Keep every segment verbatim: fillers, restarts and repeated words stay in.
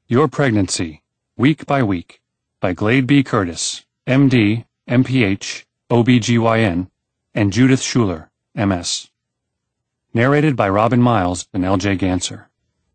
Your Pregnancy, Week by Week, by Glade B. Curtis, M D, M P H, O B G Y N, and Judith Schuler, M S. Narrated by Robin Miles and L J Ganser.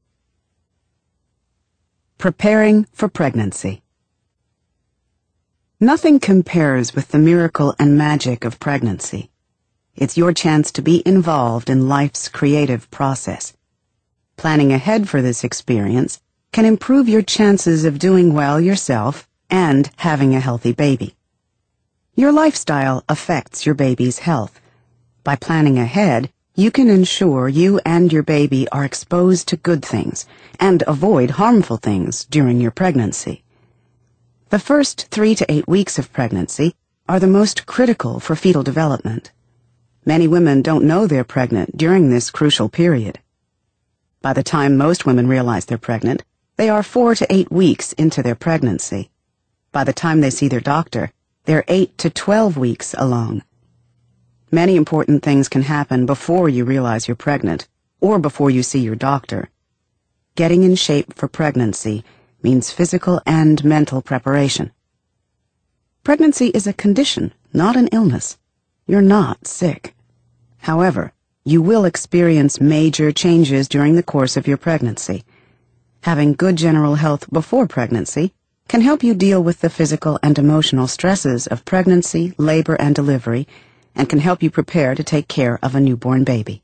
Preparing for pregnancy. Nothing compares with the miracle and magic of pregnancy. It's your chance to be involved in life's creative process. Planning ahead for this experience can improve your chances of doing well yourself and having a healthy baby. Your lifestyle affects your baby's health. By planning ahead, you can ensure you and your baby are exposed to good things and avoid harmful things during your pregnancy. The first three to eight weeks of pregnancy are the most critical for fetal development. Many women don't know they're pregnant during this crucial period. By the time most women realize they're pregnant, they are four to eight weeks into their pregnancy. By the time they see their doctor, they're eight to twelve weeks along. Many important things can happen before you realize you're pregnant, or before you see your doctor. Getting in shape for pregnancy means physical and mental preparation. Pregnancy is a condition, not an illness. You're not sick. However, you will experience major changes during the course of your pregnancy. Having good general health before pregnancy can help you deal with the physical and emotional stresses of pregnancy, labor, and delivery, and can help you prepare to take care of a newborn baby.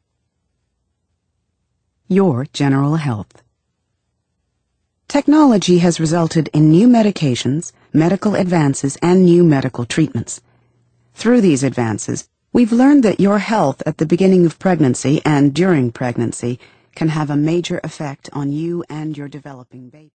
Your general health. Technology has resulted in new medications, medical advances, and new medical treatments. Through these advances, we've learned that your health at the beginning of pregnancy and during pregnancy can have a major effect on you and your developing baby.